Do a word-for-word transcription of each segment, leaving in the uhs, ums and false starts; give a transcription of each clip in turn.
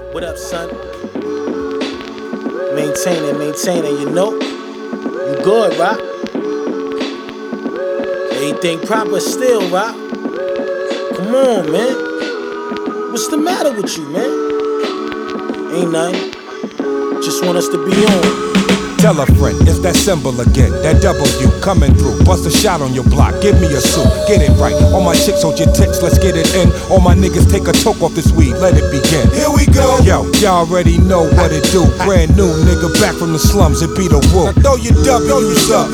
What up, son? Maintaining, maintaining, you know? You good, right? Everything proper still, right? Come on, man. What's the matter with you, man? Ain't nothing. Just want us to be on. Tell a friend, it's that symbol again, that W coming through. Bust a shot on your block, give me a suit, get it right. All my chicks hold your tits, let's get it in. All my niggas take a toke off this weed, let it begin. Here we go. Yo, y'all already know what it do. Brand new nigga back from the slums, it be the woo. Now throw your W's up.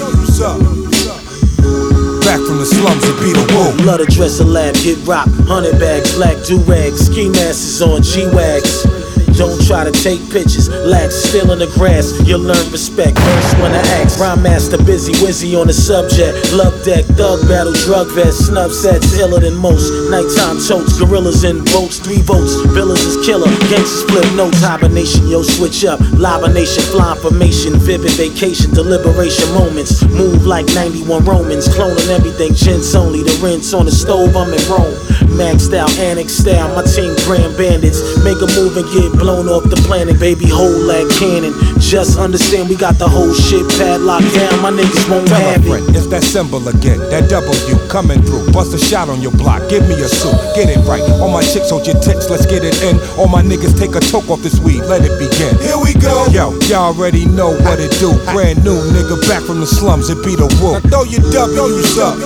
Back from the slums, it be the woo. Love to dress a lab, get rock, hundred bags, black do-rags, ski masks on G-Wags. Don't try to take pictures, lax still in the grass, you'll learn respect. First when I ask, rhyme master busy, wizzy on the subject. Love deck, thug battle, drug vest, snub sets, iller than most. Nighttime totes, gorillas in boats, three votes. Villas is killer, gangsters flip notes. Hibernation, yo switch up, libernation, fly formation, vivid vacation, deliberation moments. Move like ninety-one Romans, cloning everything, gents only. The rinse on the stove, I'm in Rome. Maxed out, annex style, my team grand bandits. Make a move and get blown off the planet, baby, hold like cannon. Just understand we got the whole shit padlocked down, my niggas won't Tell have a friend, it. it's that symbol again, that W coming through. Bust a shot on your block, give me a suit, get it right. All my chicks hold your tits, let's get it in. All my niggas take a toke off this weed, let it begin. Here we go. Yo, y'all already know what it do. Brand new nigga back from the slums, it be the woo. Now throw your W's up.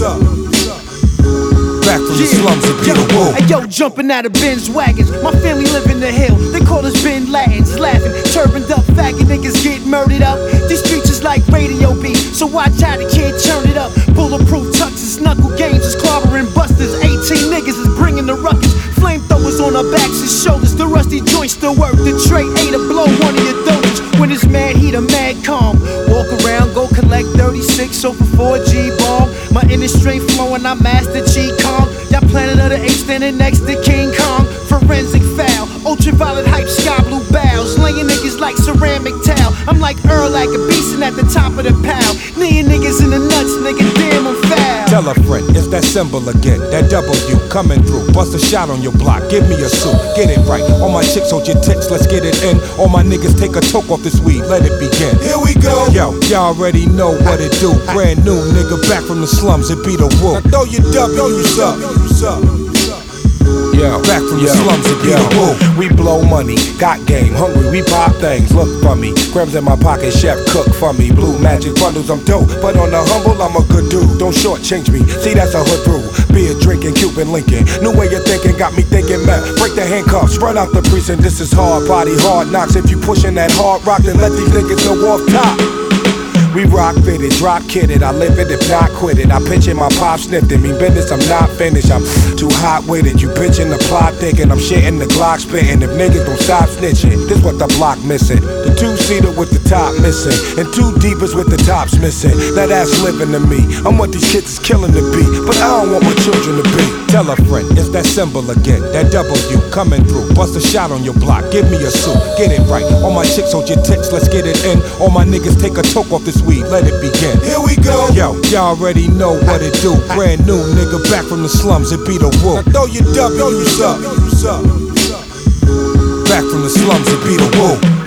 Back from the slums, it be the woo. Hey yo, jumping out of Benz wagons. My family live in the hill. They call us Ben Latins, laughing. Turbaned up, faggot niggas get murdered up. These streets is like radio beat, so watch how the kid turn it up. Bulletproof tucks and knuckle games is clobbering busters. eighteen niggas is bringing the ruckus. Flamethrowers on our backs and shoulders. The rusty joints still work. The tray ain't a blow one of your dosage. When it's mad heat, I'm mad calm. Walk around, go collect thirty-six over four G bomb. My inner strength flowing, I master G Kong. Y'all planet of the apes standing next to King Kong. Forensic foul, ultraviolet hype, sky blue bows. Laying niggas like ceramic towel. I'm like Earl like a beastin' at the top of the pile. Kneeing niggas in the nuts, nigga, damn I'm foul. Tell a friend, it's that symbol again, that W coming through. Bust a shot on your block, give me a suit, get it right. All my chicks hold your tits, let's get it in. All my niggas take a toke off this weed, let it begin. Here we go. Yo, y'all already know what it do. Brand new nigga back from the slums, it be the woo. Now throw your W's up. Yo, Back from the yo, slums, it be yo. the woo. We blow money, got game, hungry, we pop things, look for me. Grams in my pocket, chef cook for me. Blue magic bundles, I'm dope, but on the humble, I'm a good dude. Don't shortchange me, see that's a hood rule. Beer drinking, Cuban Lincoln. New way of thinking got me thinking, man. Break the handcuffs, run out the precinct. This is hard body, hard knocks. If you pushing that hard rock, then let these niggas know off top. We rock fitted, drop kitted, I live it if not quit it. I pitch it, my pop sniffed it. Mean business, I'm not finished. I'm too hot with it. You bitchin' the plot thinking I'm shitting the Glock spitting. If niggas don't stop snitching, this what the block missing. The two-seater with the top missing, and two deepers with the tops missing. That ass living to me. I'm what these kids is killing to be, but I don't want my children to be. Tell a friend, it's that symbol again, that W coming through. Bust a shot on your block, give me a suit, get it right. All my chicks hold your tits, let's get it in. All my niggas take a toke off this weed, let it begin. Here we go. Yo, y'all already know what it do. Brand new nigga back from the slums, it be the woo. Now throw your W's up. Back from the slums, it be the woo.